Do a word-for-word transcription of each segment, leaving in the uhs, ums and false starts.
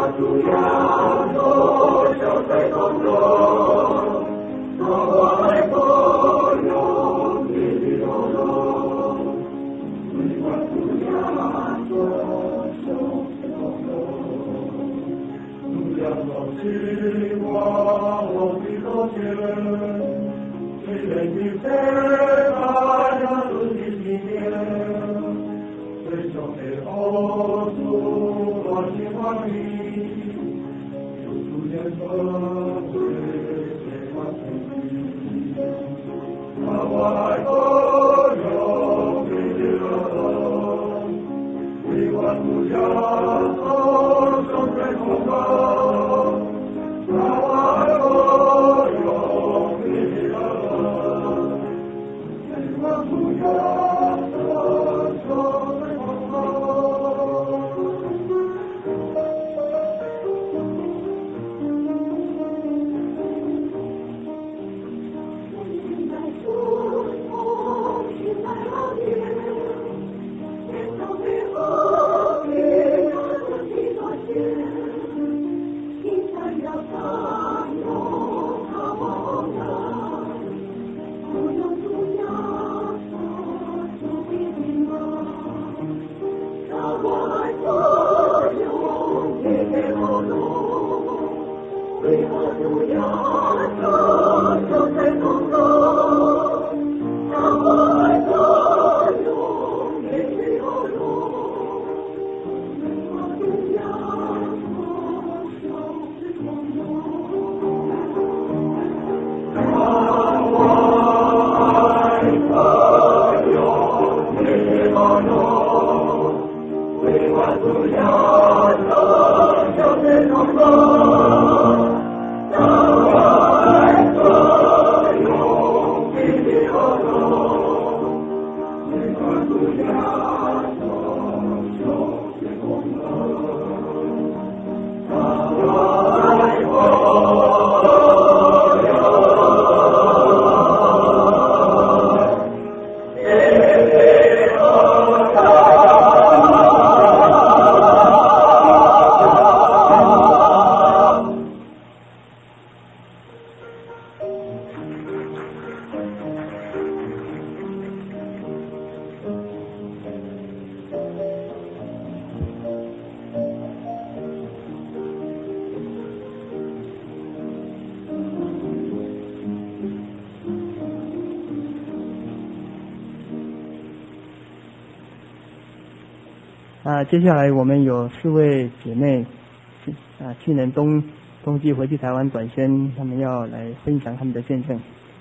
啊，接下来我们有四位姐妹，啊，去年冬冬季回去台湾短宣，他们要来分享他们的见证。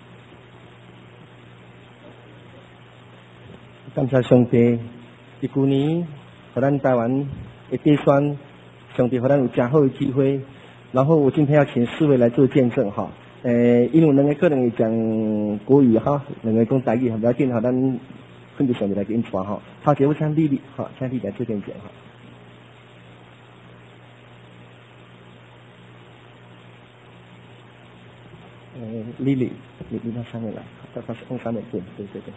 感谢上帝，一九年，和咱台湾的地选，上帝和咱有真好的机会。然后我今天要请四位来做见证哈，呃，因为两个可能会讲国语哈，两个讲台语，不要紧哈，咱分别上帝来给你传哈。好，节目请丽丽，好，请丽丽来做见证哈。呃，丽丽，你你到上面来，到到往上面对对对对。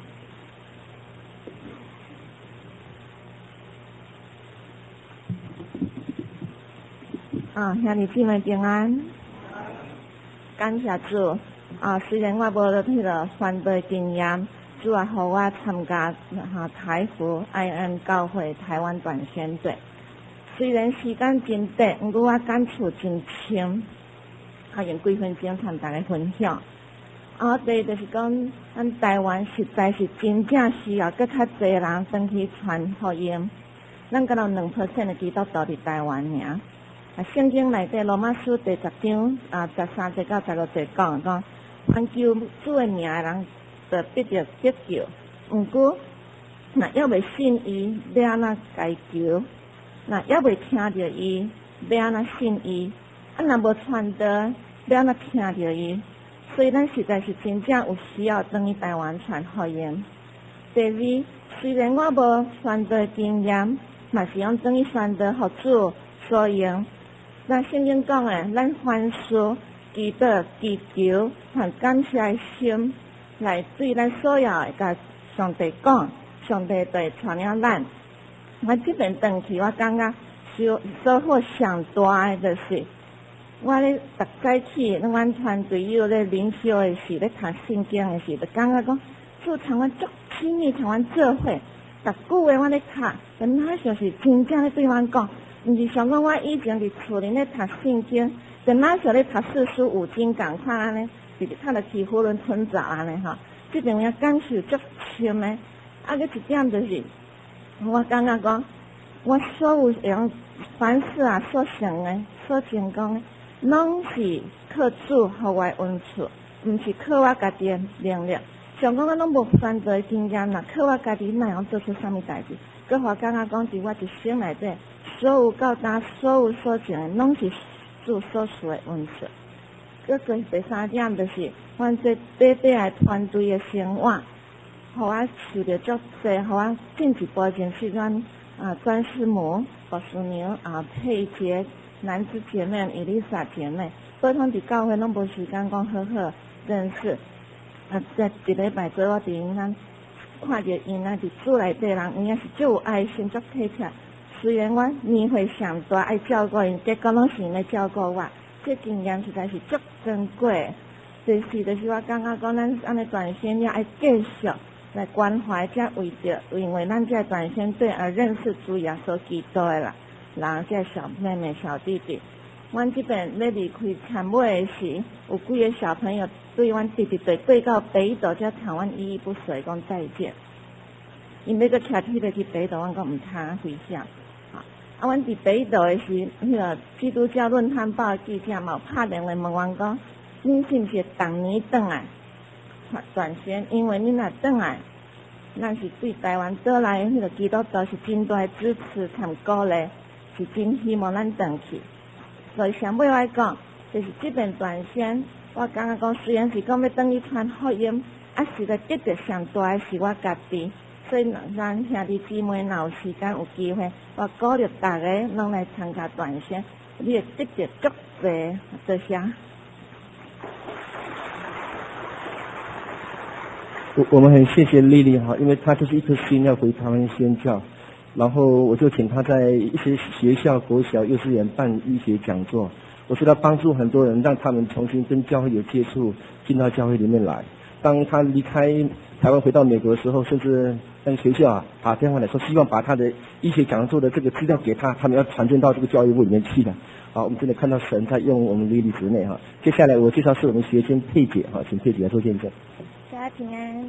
啊，兄弟姊妹平安，感谢主啊！虽然我无了迄个传道经验，主也互我参加哈台福爱恩教会台湾短宣队。虽然时间真短，不过我感触真深，啊，用几分钟同大家分享。啊，第一就是讲，咱台湾实在是真正需要搁较侪人登去传福音。咱敢有两 percent 的基督徒伫台湾尔。啊，圣经内底罗马书第十章啊十三节到十六节讲讲，凡求主的名的人，就必着得救。毋过，若要未信伊，要安怎该求？若要未听着伊，要安怎信伊？啊，若无传道，要安怎听着伊？所以咱实在是真正有需要登去台湾传福音。第二，虽然我无传道经验，嘛是用登去传道互主所用。那圣经讲诶，咱凡事祈祷、祈求和感谢的心，来对咱所要诶，甲上帝讲，上帝就会传了咱。我这边回去，我感觉收收获上大的就是，我咧逐早起，阮团队友咧灵修的时，咧读圣经的时，就感觉讲，做参阮足亲密，参阮做伙，逐句话我咧读，跟那像是真正咧对阮讲，毋是像讲我以前伫厝里咧读圣经，跟那像咧读四书五经共款安尼，直直读了起囫囵吞枣安尼吼，这边也感受足深的。啊，佮一点就是，我感觉讲，我所有样凡事啊所想的、所成功的，拢是靠主互我恩赐，毋是靠我家己的能力。像讲我拢无犯罪经验啦，靠我家己哪样做出啥物代志？佮我感觉讲，伫我一生内底，所有到达所有所成的，拢是主所赐的恩赐。佮做第三点就是，阮这短短的团队的生活，互我受到足济，互我进一步认识阮啊专师母、宝叔娘啊佩杰、男子姐妹、伊丽莎姐妹，普通伫教会拢无时间讲好好认识。啊，在一礼拜做我伫因咱看着因啊伫厝内底人，应该是足有爱心、足体贴。虽然我年岁上大，爱照顾因，结果拢是因来照顾我，这经验实在是足珍贵。就是就是我感觉讲，咱安尼短宣要爱继续来关怀，才为着因为咱这短宣队而认识主耶稣基督的啦，人这小妹妹、小弟弟。阮这边咧离开参尾的时，有几个小朋友对阮直直对对到北斗，才向阮依依不舍讲再见。因要搁骑铁要去北斗，阮讲毋通回想。啊，啊，阮伫北斗的时，迄个基督教论坛报记者嘛拍电话问阮讲，恁是毋是逐年转来短宣？因为恁若转来，咱是对台湾岛内迄个基督徒是真大支持和鼓励，是真希望咱转去。所以上尾我讲，就是这边短宣，我感觉讲，虽然是讲要等于传福音，啊，实在得着上大的是我家己。所以咱兄弟姊妹若有时间有机会，我鼓励大家拢来参加短宣，你会得着足济，多谢。 我我们很谢谢丽丽哈，因为她就是一颗心要回台湾宣教。然后我就请他在一些学校、国小、幼稚园办医学讲座，我知道帮助很多人，让他们重新跟教会有接触，进到教会里面来。当他离开台湾回到美国的时候，甚至跟学校啊打电话来说，希望把他的医学讲座的这个资料给他，他们要传进到这个教育部里面去的。好，我们真的看到神在用我们莉莉姊妹哈。接下来我介绍是我们学生佩姐哈，请佩姐来做见证。 大家平安。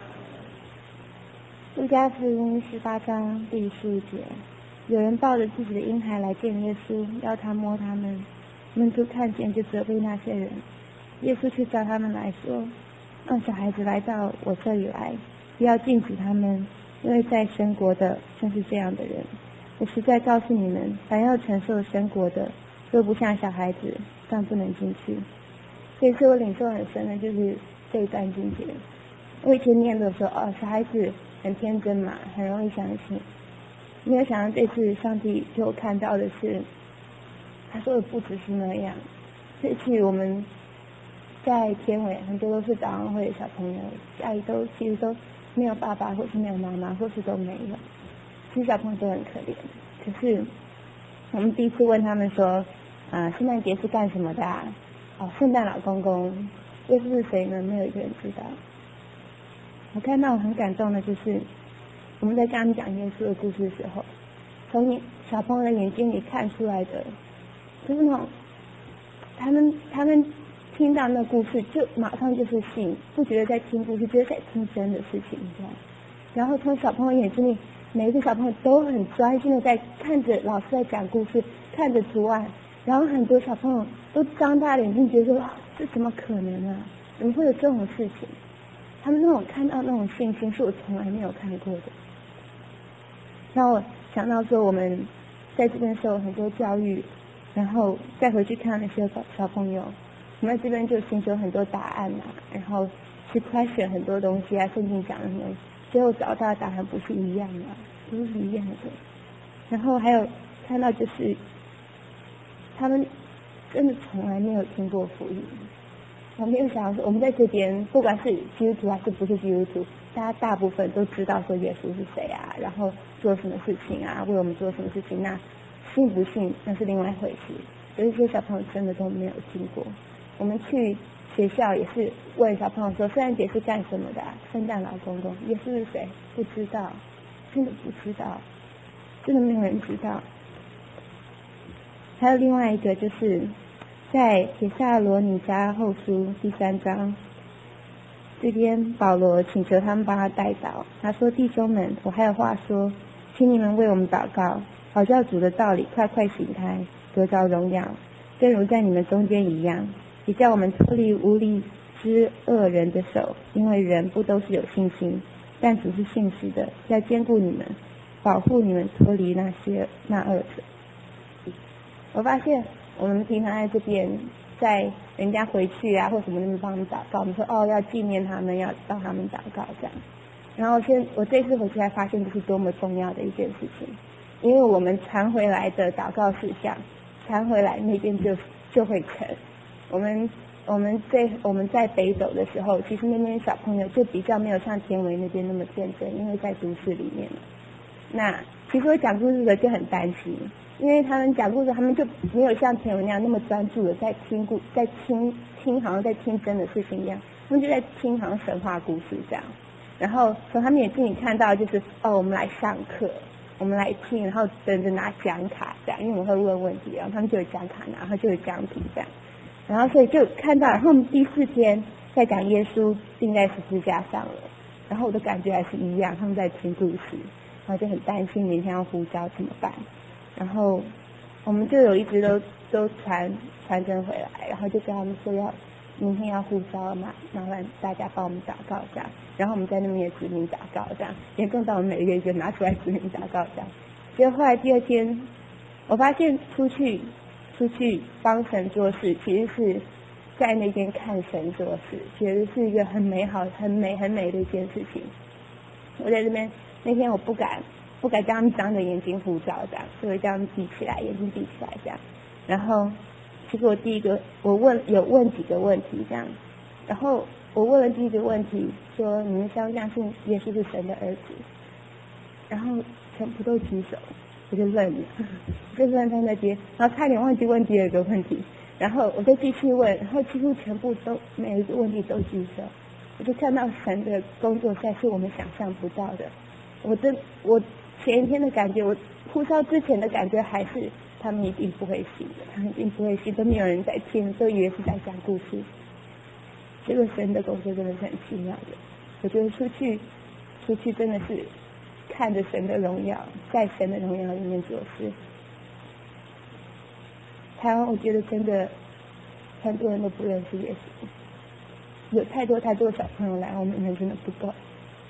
路加福音十八章第十五节，有人抱着自己的婴孩来见耶稣，要他摸他们，门徒看见就责备那些人。耶稣却叫他们来说，让小孩子来到我这里来，不要禁止他们，因为在神国的正是这样的人。我实在告诉你们，凡要承受神国的，若不像小孩子，当不能进去。这次我领受很深的就是这一段经节。我以前念的时候，哦，小孩子很天真嘛，很容易相信。没有想到这次上帝给我看到的是，他说的不只是那样。这次我们在天尾很多都是早上会的小朋友，家里都其实都没有爸爸，或是没有妈妈，或是都没有。其实小朋友都很可怜。可是我们第一次问他们说，啊，圣诞节是干什么的啊？哦，圣诞老公公，耶稣是谁呢？没有一个人知道。我看到很感动的就是，我们在跟他们讲耶稣的故事的时候，从小朋友的眼睛里看出来的，就是那种他们他们听到那故事就马上就是信，不觉得在听故事，觉得在听真的事情，这样。然后从小朋友眼睛里，每一个小朋友都很专心的在看着老师在讲故事，看着图案，然后很多小朋友都张大眼睛，觉得说这怎么可能啊？怎么会有这种事情？他们那种看到那种信心是我从来没有看过的。让我想到说我们在这边受很多教育，然后再回去看那些小朋友，我们在这边就寻求很多答案啊，然后去question很多东西啊，圣经讲的什么，最后找到的答案不是一样的，不是一样的。然后还有看到就是他们真的从来没有听过福音。我没有想说，我们在这边不管是基督徒还是不是基督徒，大家大部分都知道说耶稣是谁啊，然后做什么事情啊，为我们做什么事情。那信不信那是另外一回事。有一些小朋友真的都没有听过。我们去学校也是问小朋友说，圣诞节是干什么的、啊？圣诞老公公，耶稣是谁？不知道，真的不知道，真的没有人知道。还有另外一个就是在帖撒罗尼迦后书第三章这边，保罗请求他们帮他代祷。他说：“弟兄们，我还有话说，请你们为我们祷告，好叫主的道理快快行开，得着荣耀，正如在你们中间一样，也叫我们脱离无理之恶人的手，因为人不都是有信心，但主是信实的，要兼顾你们，保护你们脱离那些那恶者。”我发现我们平常在这边，在人家回去啊或什么那边帮我们祷告，我们说哦要纪念他们，要帮他们祷告这样。然后现我这次回去才发现这是多么重要的一件事情，因为我们传回来的祷告事项，传回来那边就就会成。我们我们在我们在北斗的时候，其实那边小朋友就比较没有像田维那边那么天真，因为在都市里面。那其实我讲故事的就很担心。因为他们讲故事，他们就没有像田文那样那么专注的在听故，在听听好像在听真的事情一样，他们就在听好像神话故事这样。然后从他们眼睛里看到就是哦，我们来上课，我们来听，然后等着拿奖卡这样，因为我们会问问题，然后他们就有奖卡拿，然后就有奖品这样。然后所以就看到，然后我们第四天在讲耶稣钉在十字架上了，然后我的感觉还是一样，他们在听故事，然后就很担心明天要呼召怎么办。然后我们就有一直都都传传真回来，然后就跟他们说要明天要呼召嘛，麻烦大家帮我们祷告这样。然后我们在那边也指名祷告这样，也更到我们每一个一个拿出来指名祷告这样。结果后来第二天，我发现出去出去帮神做事，其实是在那边看神做事，觉得是一个很美好、很美、很美的一件事情。我在这边那天我不敢。不敢这样张着眼睛呼召这样，所以这样闭起来，眼睛闭起来这样。然后，其实我第一个我问有问几个问题这样，然后我问了第一个问题说：你们相不相信耶稣是神的儿子？然后全部都举手，我就愣了，我就愣在那边，然后差点忘记问第二个问题，然后我就继续问，然后几乎全部都每一个问题都举手，我就看到神的工作才是我们想象不到的。我真我。前一天的感觉，我呼召之前的感觉还是他们一定不会信的，他们一定不会信，都没有人在听，都以为是在讲故事。这个神的工作真的是很奇妙的，我觉得出去出去真的是看着神的荣耀，在神的荣耀里面做事。台湾我觉得真的很多人都不认识耶稣，有太多太多小朋友来，我们人真的不够。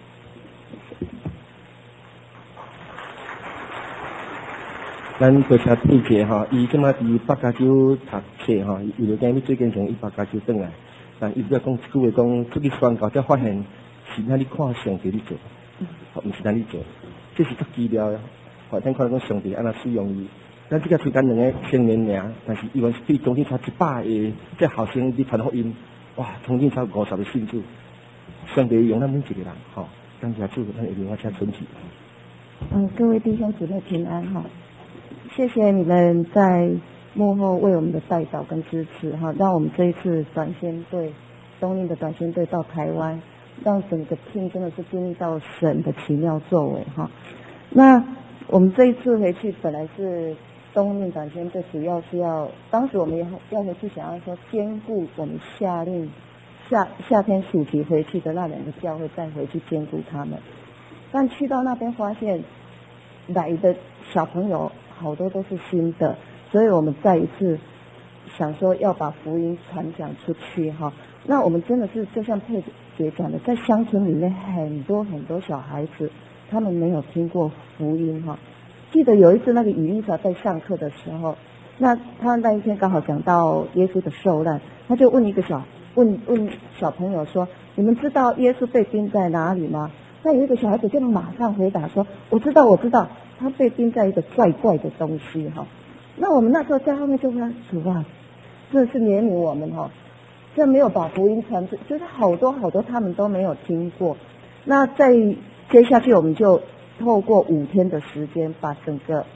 咱多谢佩姐哈，伊即马伫北加州读册哈，为了今日最近从伊北加州转来，但伊要讲一句话讲，出去宣告才发现是咱咧看上帝咧做，毋是咱咧做，这是足奇妙的。好，咱看讲上帝安怎使用伊，咱即个虽然两个青年名，但是伊原是对中间差一百个即学生伫传福音，哇，中间差五十个信主，上帝用咱每一个人，吼，感谢主，咱一定要请存起。 嗯，各位弟兄姊妹平安哈。谢谢你们在幕后为我们的代祷跟支持哈，让我们这一次短宣队东印的短宣队到台湾，让整个team真的是经历到神的奇妙作为哈。那我们这一次回去本来是东印短宣队，主要是要当时我们要要回去想要说兼顾我们夏令夏夏天暑期回去的那两个教会，再回去兼顾他们，但去到那边发现来的小朋友好多都是新的，所以我们再一次想说要把福音传讲出去哈。那我们真的是就像佩姐讲的，在乡村里面很多很多小孩子，他们没有听过福音哈。记得有一次那个雨丽莎在上课的时候，那他那一天刚好讲到耶稣的受难，他就问一个小问问小朋友说：你们知道耶稣被钉在哪里吗？那有一个小孩子就马上回答说：我知道，我知道。他被钉在一个怪怪的东西哈，那我们那时候在后面就问主啊，这是怜悯我们哈，这没有把福音传出，就是好多好多他们都没有听过。那在接下去我们就透过五天的时间，把整个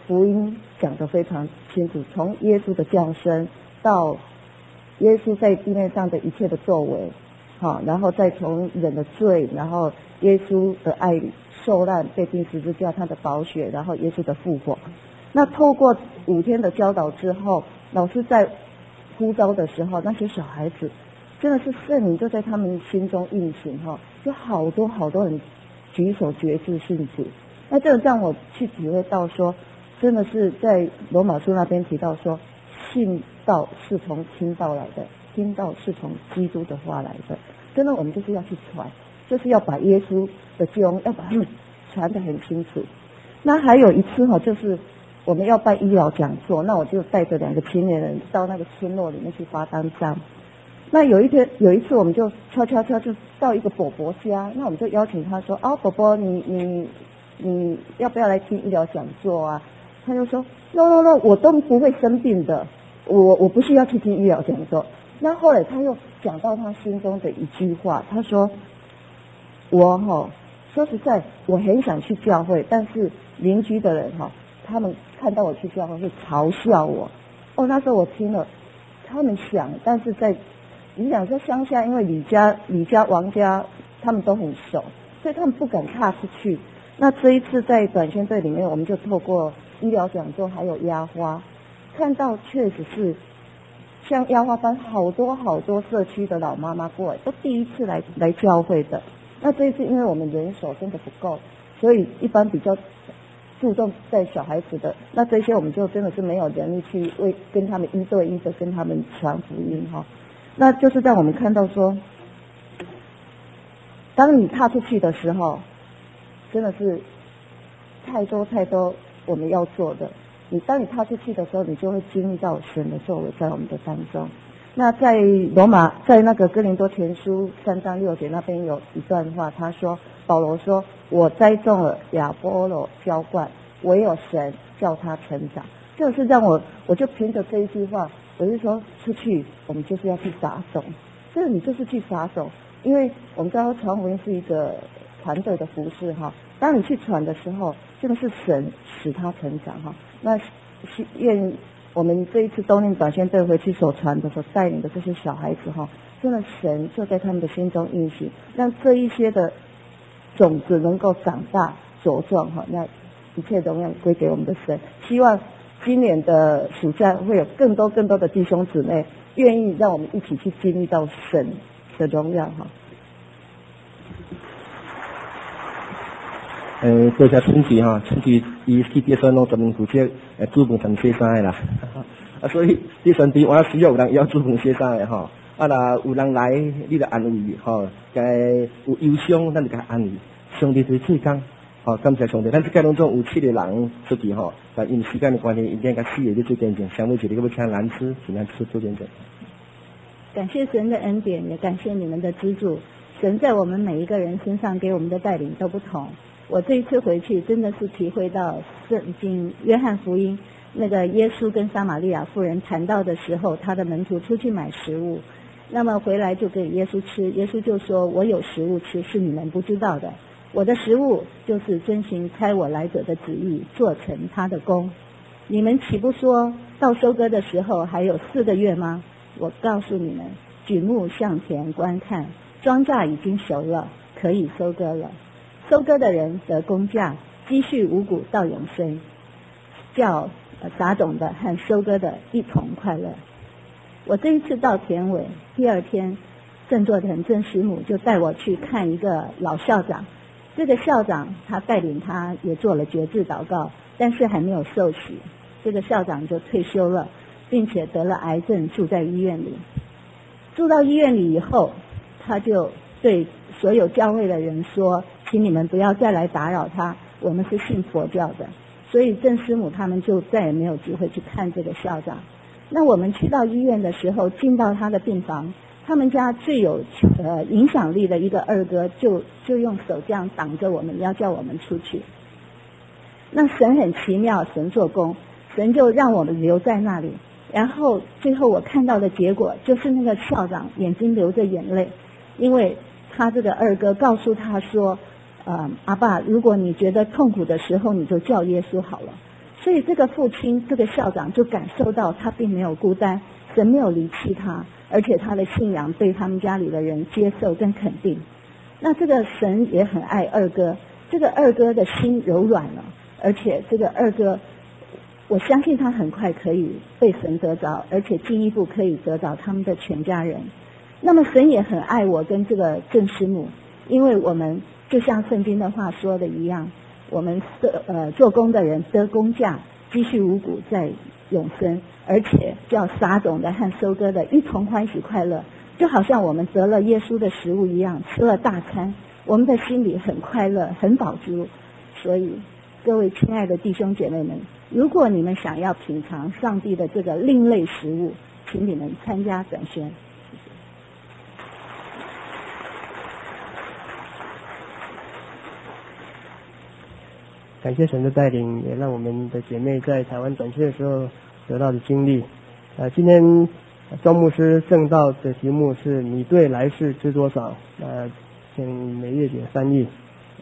福音讲得非常清楚，从耶稣的降生到耶稣在地面上的一切的作为，好，然后再从人的罪，然后耶稣的爱受难被钉十字架，他的宝血，然后耶稣的复活。那透过五天的教导之后，老师在呼召的时候，那些小孩子真的是圣灵就在他们心中运行哈，就好多好多人举手决志信主。那这个让我去体会到说，真的是在罗马书那边提到说，信道是从听道来的，听道是从基督的话来的。真的，我们就是要去传，就是要把耶稣的救恩要把他们传得很清楚。那还有一次哈，就是我们要办医疗讲座，那我就带着两个青年人到那个村落里面去发单张。那有一天有一次，我们就悄悄悄就到一个伯伯家，那我们就邀请他说：“啊，伯伯，你你你要不要来听医疗讲座啊？”他就说 ：“No No No， 我都不会生病的，我我不需要去听医疗讲座。”那后来他又讲到他心中的一句话，他说：“我哈，说实在，我很想去教会，但是邻居的人哈，他们看到我去教会会嘲笑我。”哦，那时候我听了，他们想，但是在你想在乡下，因为李家、李家、王家他们都很熟，所以他们不敢踏出去。那这一次在短宣队里面，我们就透过医疗讲座还有压花，看到确实是像压花班好多好多社区的老妈妈过来，都第一次来来教会的。那这一次因为我们人手真的不够，所以一般比较注重在小孩子的，那这些我们就真的是没有能力去为跟他们一对一的跟他们传福音哈。那就是让我们看到说，当你踏出去的时候，真的是太多太多我们要做的。你当你踏出去的时候，你就会经历到神的作为在我们的当中。那在罗马，在那个哥林多前书三章六节那边有一段话，他说，保罗说：“我栽种了，亚波罗浇灌，唯有神叫他成长。”这是让我，我就凭着这一句话，我就说出去，我们就是要去撒种。这你就是去撒种，因为我们知道传福音是一个团队的服事哈。当你去传的时候，真的是神使他成长哈。那愿我们这一次冬令短宣队回去所传的、所带领的这些小孩子哈，真的神就在他们的心中运行，让这一些的种子能够长大茁壮哈。那一切荣耀归给我们的神。希望今年的暑假会有更多更多的弟兄姊妹愿意让我们一起去经历到神的荣耀哈。 诶，多谢春菊哈，春菊伊去第三路专门负责诶煮饭同洗衫的啦，啊，所以第三地我需要有人要煮饭洗衫的哈，啊啦有人来，你就安慰吼，该有忧伤，咱就该安慰。上帝对最工，吼，感谢上帝，咱这届当中有七个人出去吼，但因时间的关系，一定甲四个就做见证，相对一个要请兰芝，请兰芝做见证。 感谢神的恩典，也感谢你们的资助。神在我们每一个人身上给我们的带领都不同。我这一次回去真的是体会到圣经约翰福音那个耶稣跟撒玛利亚妇人谈到的时候，他的门徒出去买食物，那么回来就给耶稣吃，耶稣就说：“我有食物吃，是你们不知道的。我的食物就是遵行差我来者的旨意，做成他的工。你们岂不说到收割的时候还有四个月吗？我告诉你们，举目向前观看，庄稼已经熟了，可以收割了。收割的人得工价，积蓄五谷到永生，叫撒种的和收割的一同快乐。”我这一次到田尾，第二天郑作腾郑师母就带我去看一个老校长。这个校长他带领他也做了决志祷告，但是还没有受洗。这个校长就退休了，并且得了癌症，住在医院里。住到医院里以后，他就对所有教会的人说：“请你们不要再来打扰他，我们是信佛教的。”所以郑师母他们就再也没有机会去看这个校长。那我们去到医院的时候，进到他的病房，他们家最有呃影响力的一个二哥就就用手这样挡着我们，要叫我们出去。那神很奇妙，神做工，神就让我们留在那里。然后最后我看到的结果就是那个校长眼睛流着眼泪，因为他这个二哥告诉他说：“呃，阿爸，如果你觉得痛苦的时候，你就叫耶稣好了。” 所以这个父亲，这个校长就感受到他并没有孤单，神没有离弃他，而且他的信仰被他们家里的人接受跟肯定。那这个神也很爱二哥，这个二哥的心柔软了，而且这个二哥，我相信他很快可以被神得着，而且进一步可以得着他们的全家人。那么神也很爱我跟这个郑师母，因为我们就像圣经的话说的一样，我们得呃做工的人得工价，积蓄五谷在永生，而且叫撒种的和收割的一同欢喜快乐，就好像我们得了耶稣的食物一样，吃了大餐，我们的心里很快乐，很饱足。所以各位亲爱的弟兄姐妹们，如果你们想要品尝上帝的这个另类食物，请你们参加短宣。 感谢神的带领，也让我们的姐妹在台湾短宣的时候得到的经历。呃，今天庄牧师正道的题目是你对来世知多少？呃，请美月姐翻译。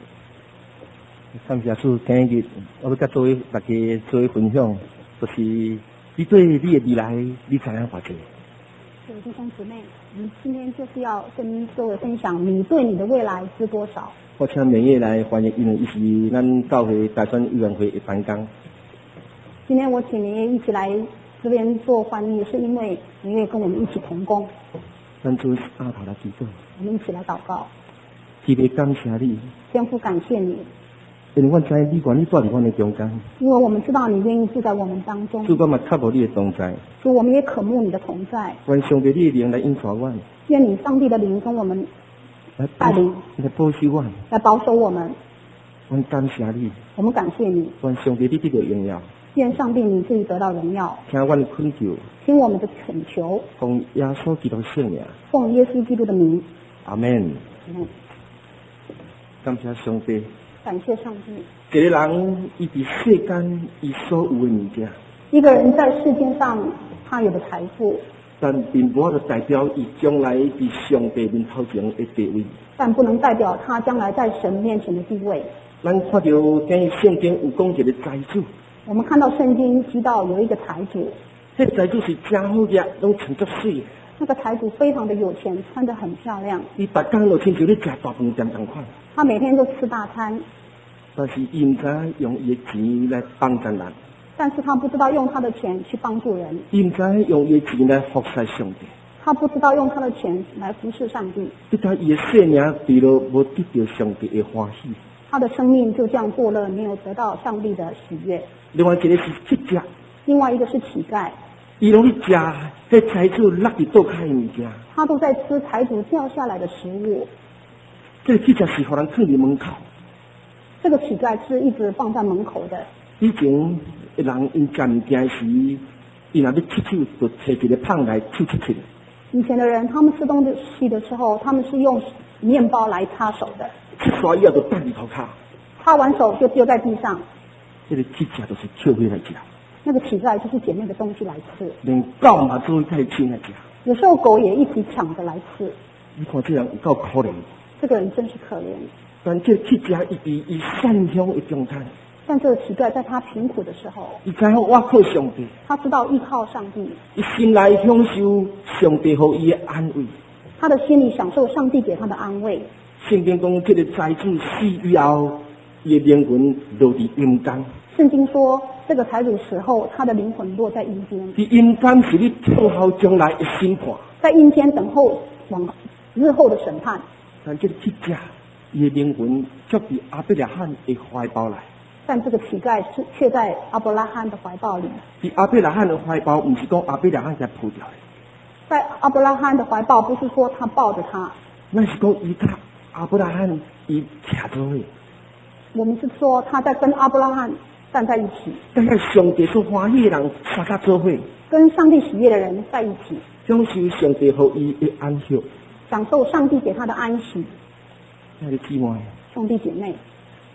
感谢主，今日我要甲各位大家做一分享，就是你对你的未来，你知影偌济？ 各位弟兄姊妹，我们今天就是要跟各位分享，你对你的未来知多少？ 我请美月来翻译，因为伊是咱教会大专委员会的班工。 今天我请您一起来这边做翻译，是因为您也跟我们一起同工。 咱做阿头来祈祷。 我们一起来祷告。 特别感谢你， 天父感谢你， 因为我知你愿意住在我的中间。 因为我们知道你愿意住在我们当中。 主，我嘛渴慕你的同在。 主，我们也渴慕你的同在。 愿上帝你的灵来引导我。 愿你上帝的灵跟我们带领， 来保守我， 来保守我们。 我感谢你， 我们感谢你。 愿上帝你得到荣耀。 愿上帝你自己得到荣耀。 听我的恳求， 听我们的恳求， 奉耶稣基督圣名。 奉耶稣基督的名。 阿门。 嗯。 感谢上帝。 感谢上帝。 一个人，伊伫世间，伊所有的物件。 一个人在世界上，他有的财富。 但并不能代表伊将来伫上帝面头前的地位。 但不能代表他将来在神面前的地位。 咱看到今日圣经有讲一个财主。 我们看到圣经提到有一个财主。 这财主是真好食，拢穿足水。 那个财主非常的有钱，穿得很漂亮。 伊逐天就亲像咧食大饭店同款。 他每天都吃大餐。 但是伊唔知用伊的钱来帮助人。 但是他不知道用他的钱去帮助人。 伊唔知用伊的钱来服侍上帝。 他不知道用他的钱来服侍上帝。 这他伊的生命除了无得到上帝的欢喜。 他的生命就这样过了，没有得到上帝的喜悦。 另外一个是乞丐。 另外一个是乞丐。 伊拢去食迄财主落伫倒开的物件。 他都在吃财主掉下来的食物。 这个乞丐是互人放伫门口。 这个乞丐是一直放在门口的。 以前人因食物件时，伊若要切手，就摕一个棒来切切切。 以前的人，他们吃东西的时候，他们是用面包来擦手的。 切刷以后就放伫头骹。 擦完手就丢在地上。 这个乞丐就是捡回来食。 那个乞丐就是捡那个东西来吃。 连狗嘛做在抢来食。 有时候狗也一起抢着来吃。 你看这人有够可怜。 这个人真是可怜。 但这乞丐伊伫伊善良的状态。 但这个乞丐在他贫苦的时候， 伊知影我靠上帝， 他知道依靠上帝， 伊心内享受上帝给伊的安慰， 他的心里享受上帝给他的安慰。 圣经讲，这个财主死以后，伊的灵魂落伫阴间。 圣经说，这个财主死后，他的灵魂落在阴间。 伫阴间是你等候将来的审判， 在阴间等候往日后的审判。 但这个乞丐，伊的灵魂却伫阿伯拉罕的怀抱来。 但这个乞丐是却在阿伯拉罕的怀抱里。 伫阿伯拉罕的怀抱，不是讲阿伯拉罕才抱掉的。 在阿伯拉罕的怀抱，不是说他抱着他， 那是讲伊他阿伯拉罕伊徛做伙。 我们是说他在跟阿伯拉罕站在一起。 但是上帝所欢喜的人，大家做伙。 跟上帝喜悦的人在一起。 享受上帝给伊的安息。 享受上帝给他的安息。 亲爱的姊妹， 兄弟姐妹。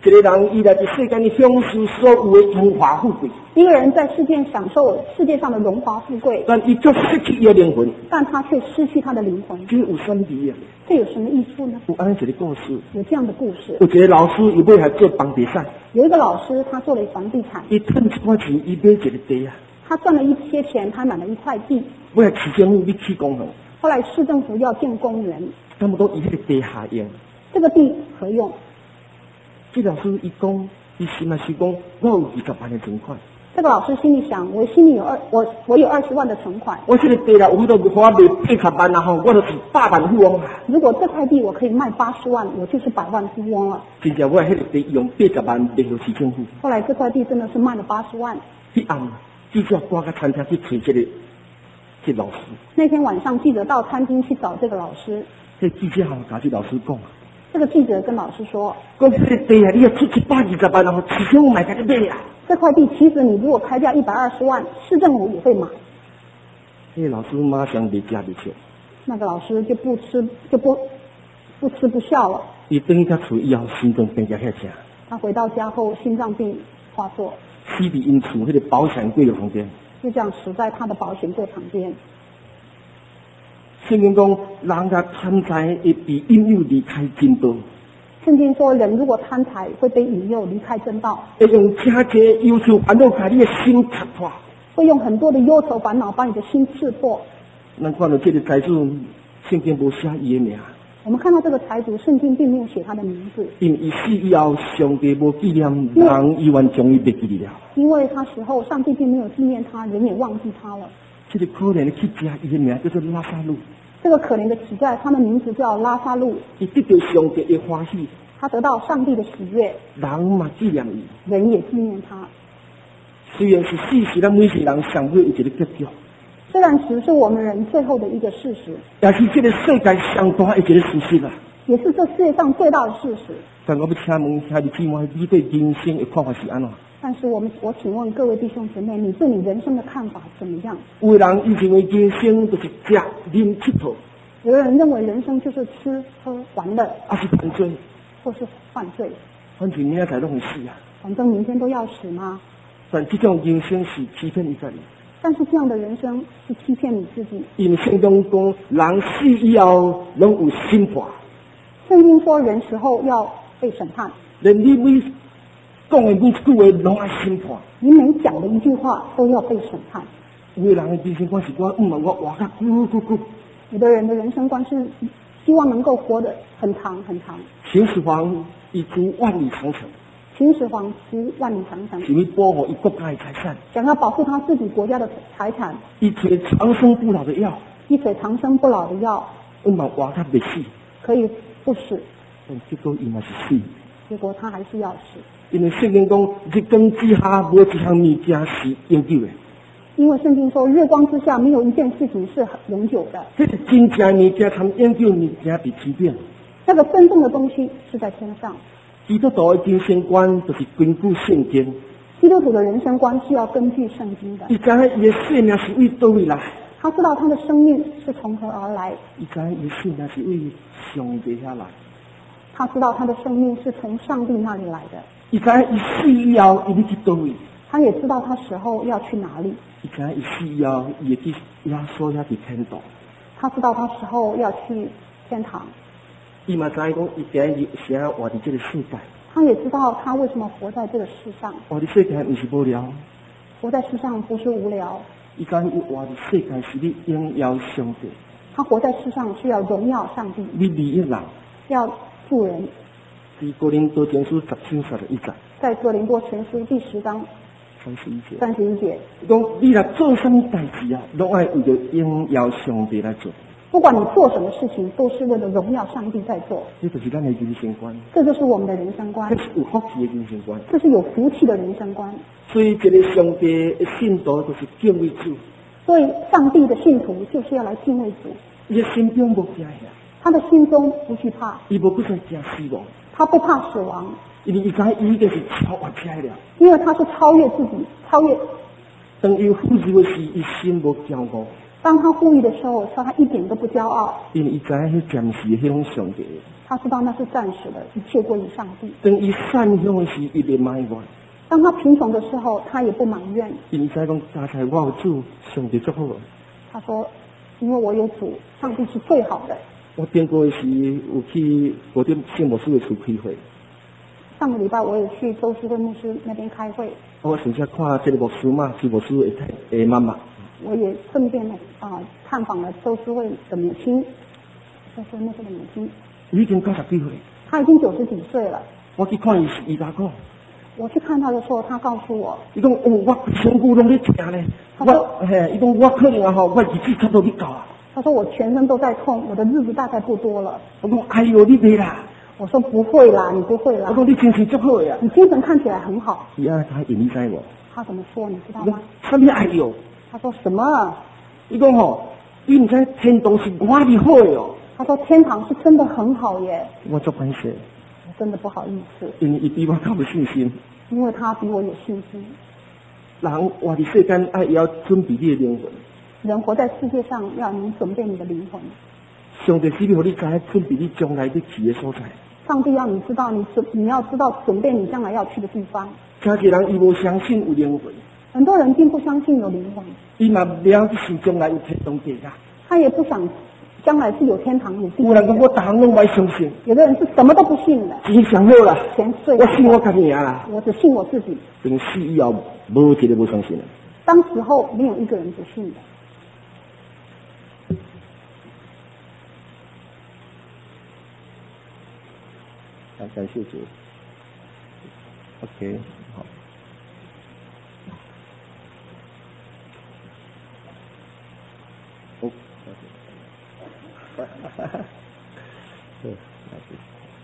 一个人伊来伫世间里享受所有的荣华富贵， 一个人在世界享受世界上的荣华富贵， 但伊却失去伊的灵魂， 但他却失去他的灵魂， 这有什么意义啊？ 这有什么益处呢？ 有安尼一个故事， 有这样的故事。 有一个老师伊买来做房地产， 有一个老师他做了房地产， 伊赚一寡钱，伊买一个地啊， 他赚了一些钱，他买了一块地。 尾来市政府要起工程， 后来市政府要建公园， 差不多伊迄个地下用， 这个地何用？ 这老师伊讲，伊心内是讲，我有二十万的存款。 这个老师心里想，我心里有二，我我有二十万的存款。 我这个地啦，我都花卖八十万啦吼，我就是百万富翁啊！ 如果这块地我可以卖八十万，我就是百万富翁了。 真正我迄个地用八十万卖给市政府。 后来这块地真的是卖了八十万。 迄暗记者赶到餐厅去找这个这个老师。 那天晚上记者到餐厅去找这个老师。 这记者还甲这老师讲。 这个记者跟老师说：“ 讲这个地啊，你要出一百二十万，然后市政府买这个地啊。 这块地其实你如果开价一百二十万，市政府也会买。” 那个老师马上离家离去。 那个老师就不吃就不不吃不笑了。 伊等于他厝以后心脏病加遐正。 他回到家后心脏病发作。 死伫因厝迄个保险柜的旁边。 就这样死在他的保险柜旁边。 圣经讲，人家贪财会被引诱离开正道。 圣经说，人如果贪财，会被引诱离开正道。 会用真济忧愁烦恼，把你的心刺破。 会用很多的忧愁烦恼，把你的心刺破。 咱看到这个财主，圣经无写伊的名。 我们看到这个财主，圣经并没有写他的名字。 因为伊死以后，上帝无纪念，人依然将伊忘记了。 因为他死后，上帝并没有纪念他，人也忘记他了。 这个可怜的乞丐，伊的名叫做拉萨路。 这个可怜的乞丐，他的名字叫拉萨路。 伊得到上帝的欢喜， 他得到上帝的喜悦， 人嘛纪念伊， 人也纪念他。 虽然是死，是咱每世人上尾有一个结局。 虽然死是我们人最后的一个事实， 也是这个世界上大的一个事实啊。 也是这世界上最大的事实。 但我要请问兄弟姊妹，你对人生的看法是安怎？ 但是我们，我请问各位弟兄姊妹，你对你人生的看法怎么样？ 有的人以前的人生就是吃、啉、佚佗。 有的人认为人生就是吃、喝、玩乐， 还是犯罪， 或是犯罪。 反正明仔载都会死啊。 反正明天都要死吗？ 但这种人生是欺骗你自己。 但是这样的人生是欺骗你自己。 因为圣经讲，人死以后拢有审判。 圣经说，人死后要被审判。 连你每讲的每一句话拢要审判。 你每讲的一句话都要被审判。 有的人的人生观是我唔问我活甲久久久。 有的人的人生观是希望能够活得很长很长。 秦始皇以图万里长城。 秦始皇图万里长城， 是要保护伊国家的财产， 想要保护他自己国家的财产。 伊吹长生不老的药， 一水长生不老的药， 我嘛活甲未死， 可以不死。 但结果伊嘛是死， 结果他还是要死。 因为圣经讲，日光之下无一项物件是永久的。 因为圣经说，日光之下没有一件事情是永久的。 这是真正物件，参永久物件伫天边。 那个真正的东西是在天上。 基督徒的人生观就是根据圣经。 基督徒的人生观是要根据圣经的。 伊知影伊的生命是为倒位来？ 他知道他的生命是从何而来。 伊知影伊的生命是为上帝遐来。 他知道他的生命是从上帝那里来的。 伊知影伊死以后，伊要去倒位？ 他也知道他死后要去哪里。 伊知影伊死以后，伊会去耶稣遐去天堂。 他知道他死后要去天堂。 伊嘛知影讲，伊今日是要活伫这个世界。 他也知道他为什么活在这个世上。 活伫世界不是无聊。 活在世上不是无聊。 伊讲伊活伫世界是你荣耀上帝。 他活在世上是要荣耀上帝。 你利益人。 要助人。 在哥林多前书十章三十一节。 在哥林多前书第十章三十一节。 三十一节。 讲你若做什么代志啊，拢爱为着荣耀上帝来做。 不管你做什么事情，都是为了荣耀上帝在做。 这就是咱的人生观。 这就是我们的人生观。 这是有福气的人生观。 这是有福气的人生观。 所以，一个上帝的信徒就是敬畏主。 所以，上帝的信徒就是要来敬畏主。 伊的心中无惊吓。 他的心中不惧怕。 伊无不想惊死亡。 他不怕死亡。 因为伊知伊已经是超越起来了。 因为他是超越自己，超越。 当伊富裕的时，伊心无骄傲。 当他呼吁的时候，说他一点都不骄傲， 因为伊知影迄暂时的迄种上帝， 他知道那是暂时的，一切归于上帝。 当伊散向的时，伊就埋怨。 当他贫穷的时候，他也不埋怨。 因为知讲家财我有主，上帝足好。 他说，因为我有主，上帝是最好的。 我顶过的时有去我对圣牧师的厝开会。 上个礼拜我也去周师会牧师那边开会。 我顺便看这个牧师嘛，是牧师的太的妈妈。 我也顺便呢啊探访了周师会的母亲，周师会牧师的母亲。 已经九十几岁。 他已经九十几岁了。 我去看伊，伊甲讲。 我去看他的时候，他告诉我， 伊讲哦，我身躯拢在疼咧。我嘿，伊讲我可能啊吼，我日子差不多要到啊。 他说我全身都在痛，我的日子大概不多了。 我讲哎呦，你别啦。 我说不会啦，你不会啦。 我讲你精神足好呀。 你精神看起来很好。 伊啊，他引你知无？ 他怎么说你知道吗？ 什么哎呦？ 他说什么？ 伊讲吼，伊唔知天堂是我的好哟。 他说天堂是真的很好耶。 我做歹势。 我真的不好意思。 因为伊比我较有信心。 因为他比我有信心。 人活在世间，爱要准备你的灵魂。 人活在世界上，要你准备你的灵魂。 上帝是要你知准备你将来要去的所在。 上帝要你知道，你准你要知道准备你将来要去的地方。 真侪人伊无相信有灵魂。 很多人并不相信有灵魂。 伊嘛不了是将来有天堂地啊。 他也不想将来是有天堂有地。 有人讲我大行拢不相信。 有的人是什么都不信的。 钱上好啦。 钱最。 我信我家己啊。 我只信我自己。 等死以后，无一个不相信的。 当时候没有一个人不信的。 好，感谢主。OK， 好。哦，哈哈哈。对，感谢。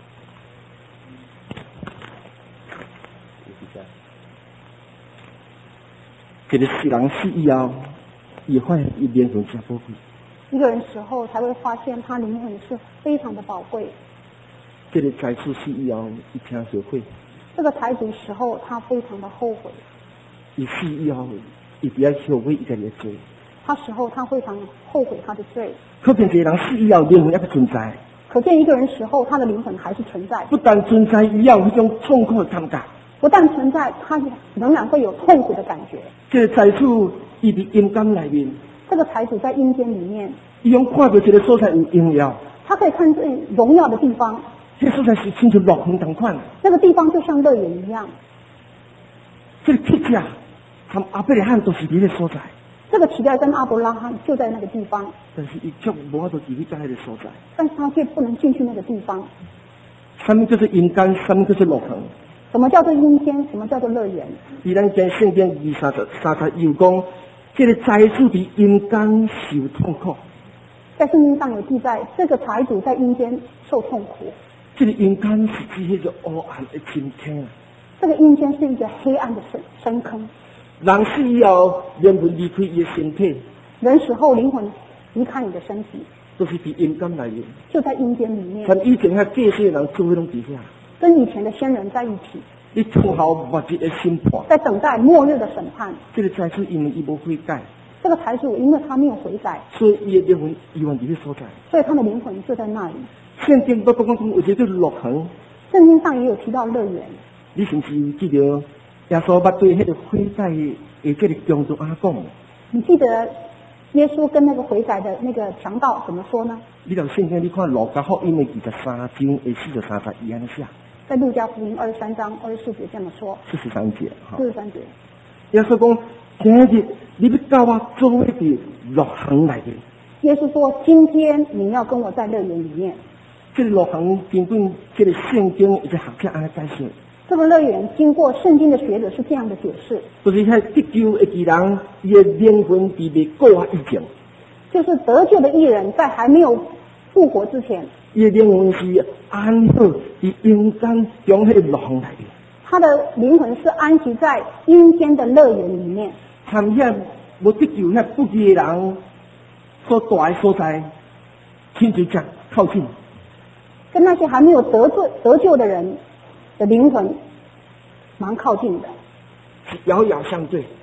这个世人死以后，伊发现伊灵魂真宝贵。 一个人死后才会发现他灵魂是非常的宝贵。 这个财主死以后，伊听后悔。 这个财主死后，他非常的后悔。 伊死以后，伊比较后悔伊家己的罪。 他死后，他非常后悔他的罪。 可见这个人死以后，灵魂还不存在。 可见一个人死后，他的灵魂还是存在。 不但存在，伊有那种痛苦的感觉。 不但存在，他仍然会有痛苦的感觉。 这个财主伊伫阴间里面。 这个财主在阴间里面。 伊用看到这个所在有荣耀。 他可以看见荣耀的地方。 这个所在是亲像乐园同款。 那个地方就像乐园一样。 这个乞丐和阿伯拉罕都是这个所在。 这个乞丐跟阿伯拉罕就在那个地方。 但是伊却无法度进去在那个所在。 但是他却不能进去那个地方。 什么就是阴间，什么就是乐园。 什么叫做阴间？什么叫做乐园？ 伫咱讲圣经二三十三十又讲，这个财主伫阴间受痛苦。 在圣经上有记载，这个财主在阴间受痛苦。 这个阴间是指迄个黑暗的深坑。 这个阴间是一个黑暗的深深坑。 人死以后，灵魂离开伊的身体。 人死后，灵魂离开你的身体。 都是伫阴间内面。 就在阴间里面。 跟以前遐过世的人做迄种底下。 跟以前的先人在一起。 你等候末日的审判。 在等待末日的审判。 这个财主因为伊无悔改。 这个财主因为他没有悔改， 所以伊的灵魂永远伫迄所在。 所以他的灵魂就在那里。 圣经不讲讲有一个乐园。 圣经上也有提到乐园。 你是不是记得耶稣捌对迄个悔改的这个强盗阿讲？ 你记得耶稣跟那个悔改的那个强盗怎么说呢？ 你到圣经你看路加福音的二十三章的四十三节伊安尼写。 在路加福音二十三章二十四节这么说。 四十三节哈。 四十三节。 耶稣讲，今日你要教我做一个乐园来的。 耶稣说，今天你要跟我在乐园里面。 这个乐园根本这个圣经一个学者安尼解释。 这个乐园经过圣经的学者是这样的解释。 就是遐得救的义人，伊的灵魂伫未过活以前。 就是得救的义人在还没有复活之前。 伊的灵魂是安好伫阴间中迄个乐园内的。 他的灵魂是安息在阴间的乐园里面。 参遐无得救遐不义的人所住的所在，亲像这靠近。 跟那些还没有得罪得救的人的灵魂蛮靠近的， 是遥遥相对。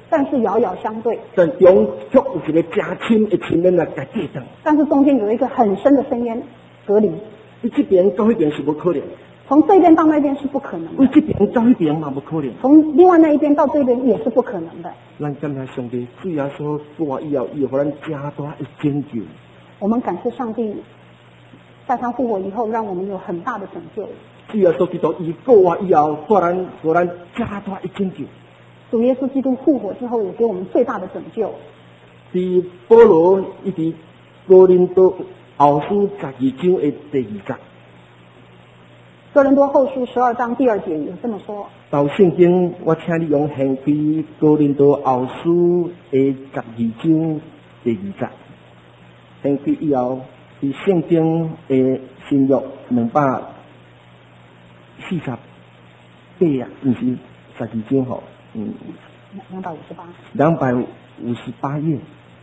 但是遥遥相对。 但中却有一个真深的亲人来甲隔断。 但是中间有一个很深的深渊隔离。 你这边到那边是不可能。 从这边到那边是不可能的。 你这边到那边嘛不可能。 从另外那一边到这边也是不可能的。 咱感谢上帝，主耶稣过以后，伊互咱加大的拯救。 我们感谢上帝，在他复活以后，让我们有很大的拯救。 主耶稣基督伊过活以后，互咱互咱加大的拯救。 主耶稣基督复活之后，也给我们最大的拯救。 伫保罗伊伫哥林多后书十二章的第二节。 哥林多后书十二章第二节有这么说。 到圣经，我请你用献给哥林多后书的十二章第二节。献给以后，伫圣经的新约两百四十八啊，毋是十二章吼，嗯， 两百五十八。 两百五十八页。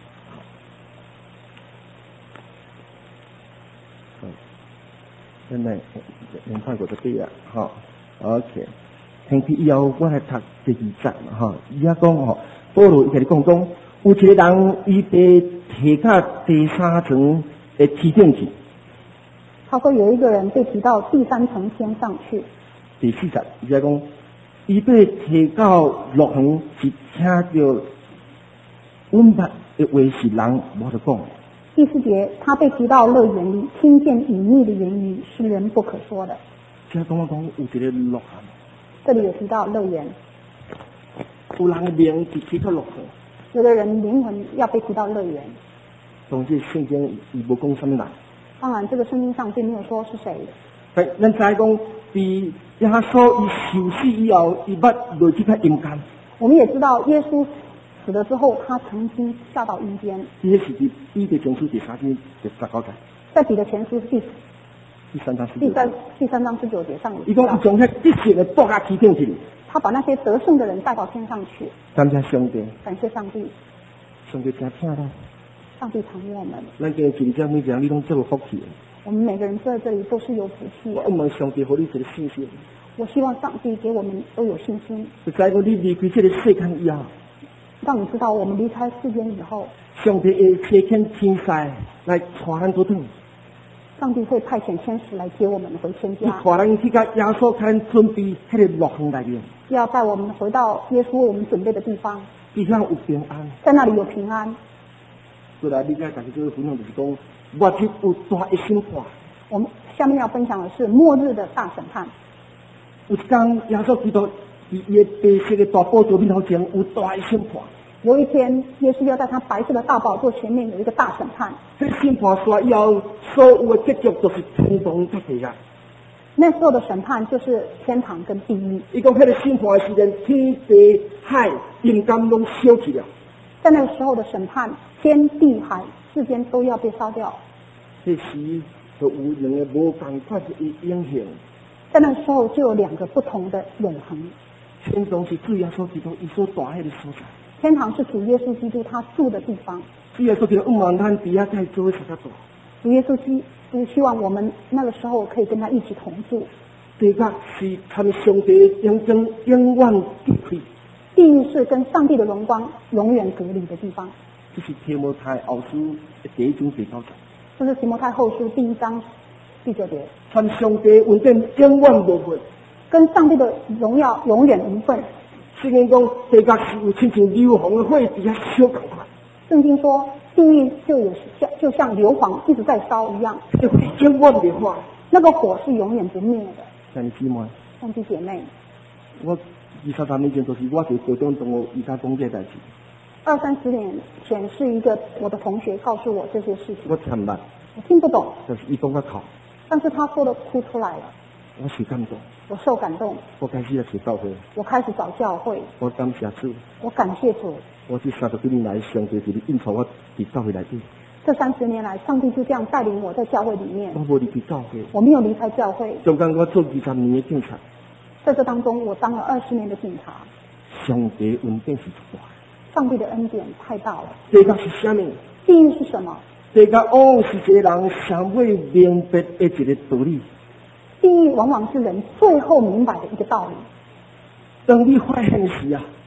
真系两百五十八啊，吼 ，OK。听起以后，我来读第二节嘛，吼。伊遐讲吼，保罗伊甲你讲讲，有一个人伊被提到第三层的天顶去。 他说有一个人被提到第三层天上去。 第四节伊遐讲，伊被提到乐园是听到温密的话是人无得讲。 第四节，他被提到乐园里，听见隐秘的言语，是人不可说的。 即讲我讲有一个乐园， 这里有提到乐园， 有人的名是提到乐园， 有的人灵魂要被提到乐园。 当这圣经伊无讲什么人， 当然这个圣经上并没有说是谁。 但咱知讲，伫耶稣伊受死以后，伊捌落去较阴间。 我们也知道耶稣死了之后，他曾经下到阴间。 这是伫彼得前书第三章第十九节。 在彼得前书第第三章第三第三章十九节上， 伊讲伊将迄得胜的带到天顶去。 他把那些得胜的人带到天上去。 感谢上帝， 感谢上帝， 上帝真听啦。 上帝疼我们。 咱今日真正每一人你拢这么福气。 我们每个人坐在这里都是有福气的。 我问上帝，给你一个信心。 我希望上帝给我们都有信心。 就在我你离开这个世间以后， 让你知道我们离开世间以后， 上帝会差遣天使来带咱倒转。 上帝会派遣天使来接我们回天家。 带咱去甲耶稣看准备迄个乐园内面。 要带我们回到耶稣为我们准备的地方。 地上有平安， 在那里有平安。 过来，你甲大家做分享就是讲，末日有大的审判。 我们下面要分享的是末日的大审判。 有一天，耶稣基督伫伊的白色的大宝座面头前有大的审判。 有一天，耶稣要在他白色的大宝座前面有一个大审判。 这审判出来以后，所有的结局都是天堂甲地狱。 那时候的审判就是天堂跟地狱。 伊讲，迄个审判的时间，天地海阴间拢烧去了。 在那个时候的审判，天地海世间都要被烧掉。 这时就有两个无同款的影响。 在那个时候就有两个不同的永恒。 天堂是主耶稣基督伊所住迄个所在。 天堂是主耶稣基督他住的地方。 主耶稣基督希望咱伫遐在做啥个做？ 主耶稣基督希望我们那个时候可以跟他一起同住。 地狱是他们上帝永生永远隔开。 地狱是跟上帝的荣光永远隔离的地方。 这是提摩太后书的第一章第九节。 这是提摩太后书第一章第九节。 参上帝恩典永远无分， 跟上帝的荣耀永远无分。 圣经讲地狱是有亲像硫磺的火伫遐烧共款。 圣经说地狱就有像就像硫磺一直在烧一样。 这火永远的火， 那个火是永远不灭的。 兄弟姊妹， 兄弟姐妹， 我二三十年前就是我伫高中同学伊家讲这代志。 二三十年前是一个我的同学告诉我这些事情。 我听唔捌， 我听不懂。 就是伊讲我哭， 但是他说的哭出来了。 我受感动， 我受感动。 我开始要去教会， 我开始找教会。 我感谢主， 我感谢主。 我这三十几年来，上帝就是引导我伫教会内底。 这三十年来，上帝就这样带领我在教会里面。 我无离开教会， 我没有离开教会。 中间我做二十年的警察， 在这当中，我当了二十年的警察。 上帝恩典是大， 上帝的恩典太大了。 地狱是什么？ 地狱是什么？ 地狱往往是一个人尚未明白的一个道理。 地狱往往是人最后明白的一个道理。 当你发现时啊，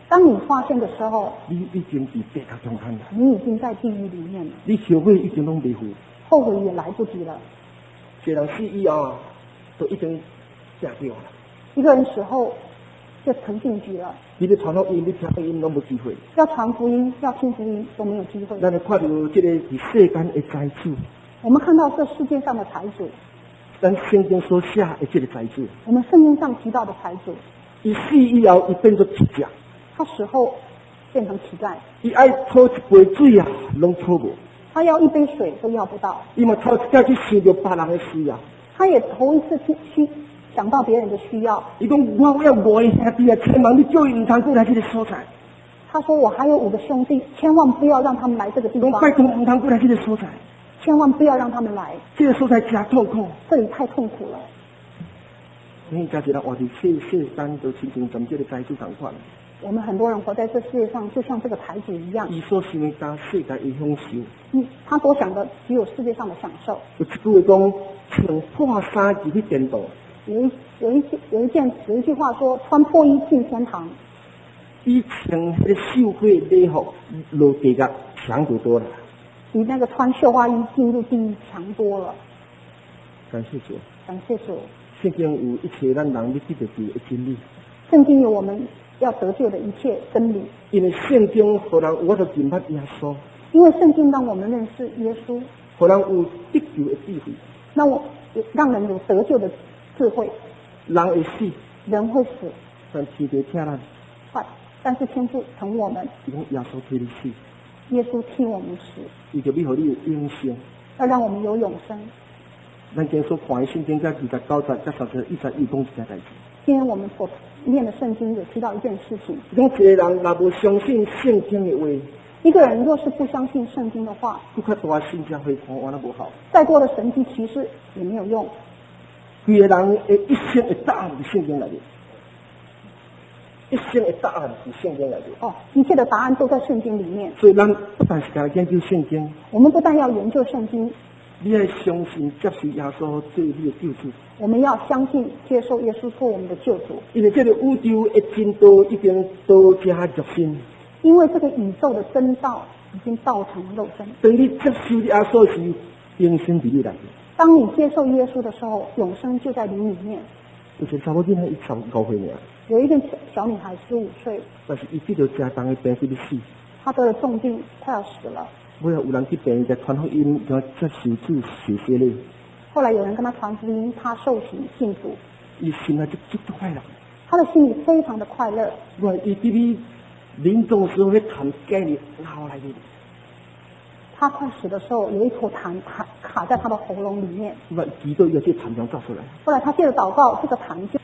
当你发现的时候， 你已经伫地狱中间了， 你已经在地狱里面了， 你后悔已经拢未悔， 后悔也来不及了。 一个人死以后，都已经死掉了。 一个人死后就成定局了。 你咧传福音，你听福音拢无机会。 要传福音，要听福音都没有机会。 咱来看到这个伫世间的财主， 我们看到这世界上的财主， 咱圣经所写的这个财主， 我们圣经上提到的财主， 伊死以后，伊变做乞丐。 他死后变成乞丐， 伊爱讨一杯水啊，拢讨无。 他要一杯水都要不到。 伊嘛头一摆去想到别人的需要， 他也头一次去去想到别人的需要。 伊讲我要五个兄弟啊，千万你叫伊唔通过来这个所在。 他说我还有五个兄弟，千万不要让他们来这个地方。 拜托唔通过来这个所在， 千万不要让他们来。 这个所在真痛苦， 这里太痛苦了。 你家己人活伫世世间都亲像咱这个财主同款。 我们很多人活在这世界上，就像这个财主一样。 伊所想的加世界的享受。 嗯，他所想的只有世界上的享受。 有一句话讲，穿破衫就去颠倒。 有一有一有一件有一句话说，穿破衣进天堂。 比穿迄个绣花礼服落地个强得多了。 比那个穿绣花衣进入地狱强多了。 感谢主。 感谢主。 圣经有一切咱人要记得住的真理。圣经有我们要得救的一切真理。 因为圣经互人有法度认识耶稣。 因为圣经让我们认识耶稣。 互人有得救的智慧。 那我让人有得救的智慧。 人会死。 人会死。 但天地疼咱。 坏，但是天父疼我们。 伊讲耶稣替你死。 耶稣替我们死。 伊就要互你有永生。 要让我们有永生。 咱今所看的圣经，在二十九节、在三十一节，伊讲一件代志。 今天我们所念的圣经有提到一件事情。 讲一个人若无相信圣经的话， 一个人若是不相信圣经的话， 不较大神迹会看完了无好。 再多的神迹奇事也没有用。 规个人的一生的答案是圣经来的，一生的答案是圣经来的。 哦，一切的答案都在圣经里面。 所以咱不但是来研究圣经， 我们不但要研究圣经。 你要相信接受耶稣做你的救主。 我们要相信接受耶稣做我们的救主。 因为这个宇宙的真道已经多加入身。 因为这个宇宙的真道已经道成肉身。 当你接受耶稣时，永生在你内。 当你接受耶稣的时候，永生就在你里面。 有些查某囡仔伊十九岁尔。 有一个小女孩十五岁。 但是伊得到家重的病，得要死。 她得了重病，快要死了。 后来有人去病，在传福音，然后接受主受洗嘞。 后来有人跟他传福音，他受洗信主。 伊心啊就就就快乐。 他的心里非常的快乐。 我伊伫你临终时候会痰给你拿来的。 他快死的时候，有一坨痰卡卡在他的喉咙里面。 我祈祷要这痰就造出来。 后来他借着祷告，这个痰